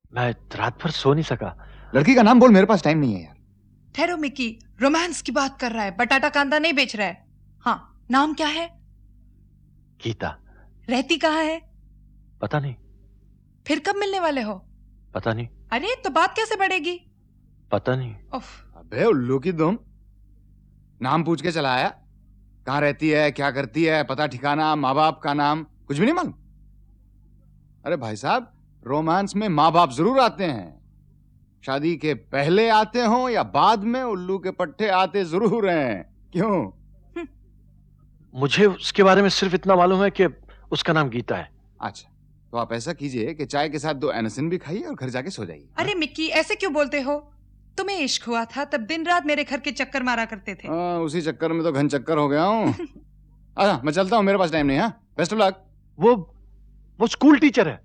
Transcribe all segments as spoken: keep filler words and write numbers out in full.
मैं रात भर सो नहीं सका। लड़की का नाम बोल, मेरे पास टाइम नहीं है यार। ठहरो मिकी, रोमांस की बात कर रहा है, बटाटा कांदा नहीं बेच रहा है। हाँ, नाम क्या है? गीता। रहती कहाँ है? पता नहीं। फिर कब मिलने वाले हो? पता नहीं। अरे तो बात कैसे बढ़ेगी? पता नहीं। उफ। अबे उल्लू की दुम, नाम पूछ के चला आया। कहाँ रहती है, क्या करती है, पता ठिकाना, माँ बाप का नाम कुछ भी नहीं मालूम। अरे भाई साहब, रोमांस में माँ बाप जरूर आते हैं, शादी के पहले आते हो या बाद में, उल्लू के पट्टे आते जरूर हैं। क्यों? मुझे उसके बारे में सिर्फ इतना मालूम है कि उसका नाम गीता है। अच्छा, तो आप ऐसा कीजिए कि चाय के साथ दो एनसिन भी खाइए और घर जाके सो जाइए। अरे मिक्की, ऐसे क्यों बोलते हो? तुम्हें इश्क हुआ था तब दिन रात मेरे घर के चक्कर मारा करते थे। आ, उसी चक्कर में तो घन चक्कर हो गया हूँ। अच्छा, मैं चलता हूँ, मेरे पास टाइम नहीं है। Best of luck. वो वो स्कूल टीचर है।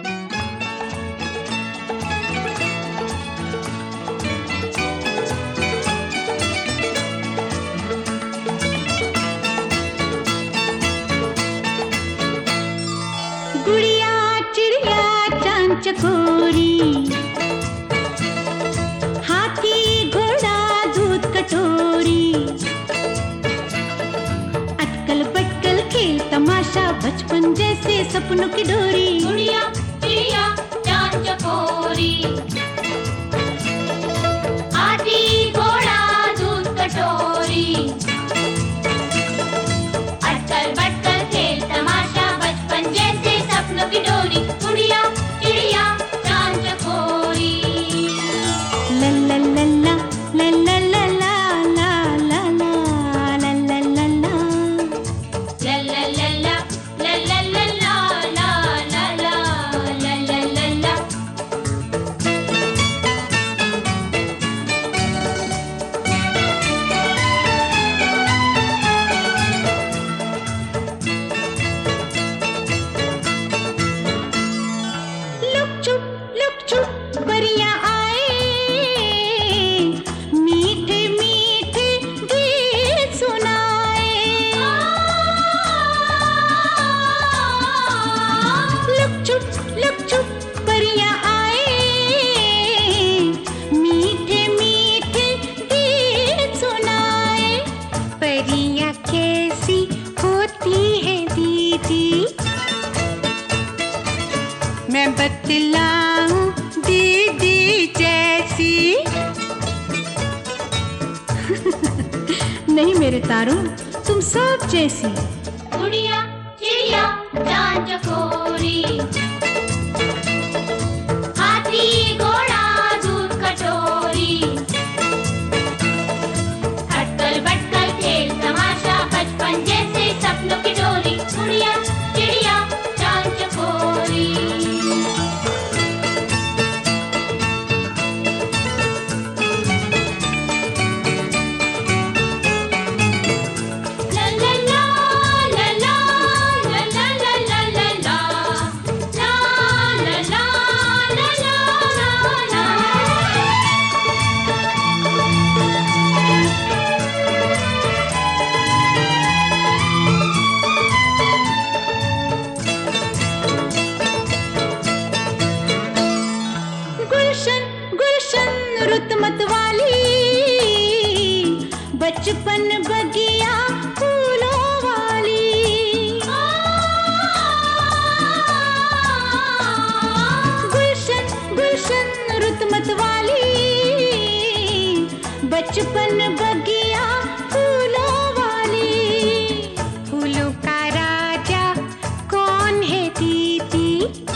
गुड़िया चिड़िया चांद चकोरी, हाथी घोड़ा दूध कटोरी, अटकल बटकल खेल तमाशा, बचपन जैसे सपनों की डोरी। गुड़िया चिड़िया चांद चकोरी, हाथी घोड़ा दूध कटोरी, अटकल बटकल खेल तमाशा, बचपन जैसे सपनों की डोरी। गुड़िया चिड़िया चांद चकोरी। ला ला ला ला ला ला ला ला ला ला ला ला ला ला ला। ला ला ला ला ला ला ला ला ला ला ला ला ला ला। लुक चुप लुक चुप परियां आए, मीठे मीठे गीत सुनाए। लुक चुप लुक चुप परियां आए, मीठे मीठे गीत सुनाए। परियां कैसी होती है दीदी, मैं बतलाऊं दीदी जैसी। नहीं मेरे तारों, तुम सब जैसी। गुड़िया चिड़िया चांद चकोरी, हाथी घोड़ा दूध कटोरी, अटकल बटकल खेल तमाशा, बचपन जैसे सपनों की डोरी। गुड़िया चिड़िया चांद चकोरी। ला ला ला ला ला ला ला ला ला ला ला ला ला ला ला ला। गुलशन गुलशन रुत मतवाली, बचपन बगिया फूलों वाली। गुलशन गुलशन रुत मतवाली, बचपन बगिया फूलों वाली। फूलों का राजा कौन है दीदी,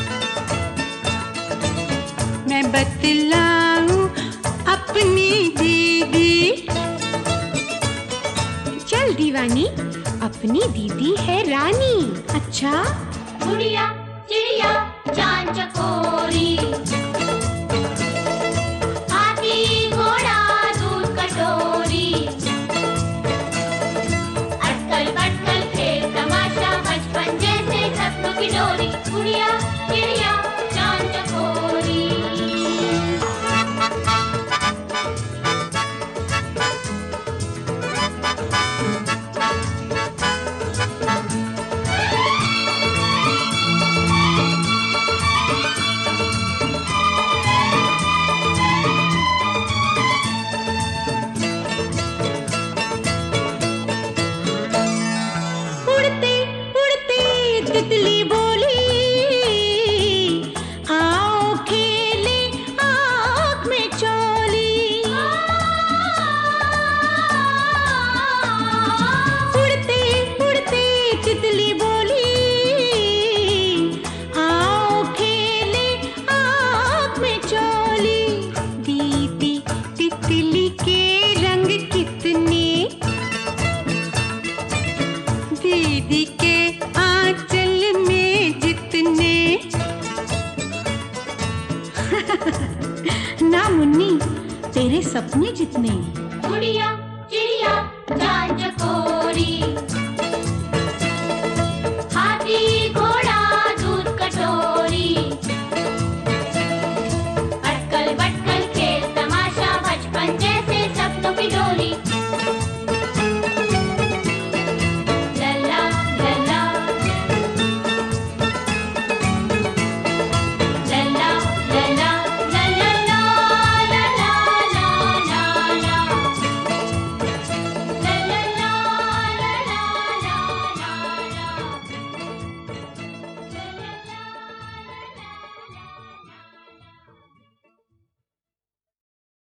मैं बतलाऊं अपनी दीदी। चल दीवानी, अपनी दीदी है रानी। अच्छा, गुड़िया चिड़िया चांद चकोरी, हाथी घोड़ा दूध कटोरी, अटकल बटकल खेल तमाशा, बचपन जैसे सपनों की डोरी। गुड़िया चिड़िया चांद चकोरी। ना मुन्नी तेरे सपने जितने गुड़िया